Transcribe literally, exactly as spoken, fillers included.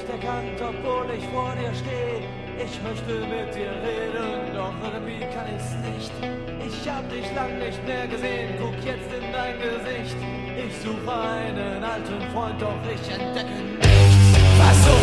nicht erkannt, obwohl ich vor dir stehe. Ich möchte mit dir reden, doch irgendwie kann ich's nicht. Ich hab dich lang nicht mehr gesehen, guck jetzt in dein Gesicht. Ich suche einen alten Freund, doch ich entdecke nichts. Versuch